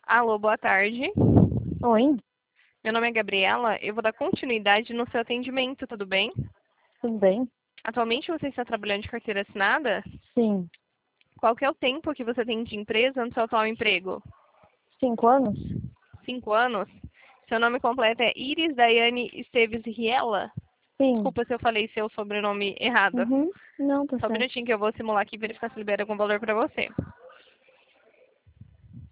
Alô, boa tarde. Oi, Meu nome é Gabriela. Eu vou dar continuidade no seu atendimento, tudo bem? tudo bem? Atualmente você está trabalhando de carteira assinada? Sim. Qual que é o tempo que você tem de empresa no seu atual emprego? 5 anos? 5 anos? Seu nome completo é Iris Daiane Esteves Riela? Sim. Desculpa se eu falei seu sobrenome errado. Uhum. Não, tá Só um certo. minutinho que eu vou simular aqui e verificar se libera algum valor para você.